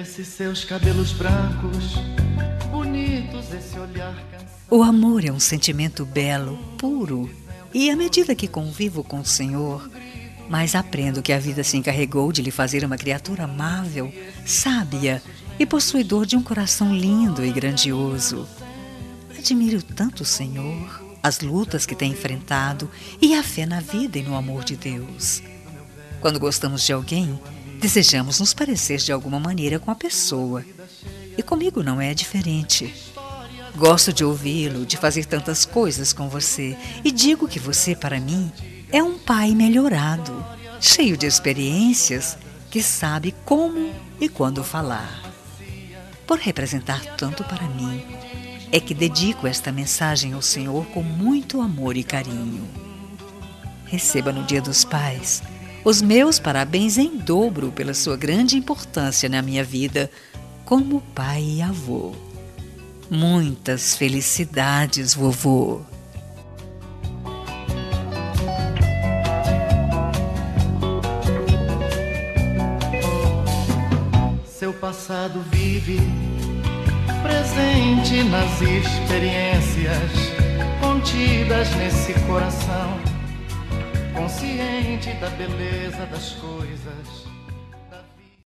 Esses seus cabelos brancos, bonitos, esse olhar cansado. O amor é um sentimento belo, puro, e à medida que convivo com o Senhor, mais aprendo que a vida se encarregou de lhe fazer uma criatura amável, sábia e possuidor de um coração lindo e grandioso. Admiro tanto o Senhor, as lutas que tem enfrentado e a fé na vida e no amor de Deus. Quando gostamos de alguém, desejamos nos parecer de alguma maneira com a pessoa. E comigo não é diferente. Gosto de ouvi-lo, de fazer tantas coisas com você, e digo que você, para mim, é um pai melhorado, cheio de experiências, que sabe como e quando falar. Por representar tanto para mim, é que dedico esta mensagem ao Senhor com muito amor e carinho. Receba no Dia dos Pais os meus parabéns em dobro pela sua grande importância na minha vida como pai e avô. Muitas felicidades, vovô! Seu passado vive presente nas experiências contidas nesse coração, consciente da beleza das coisas.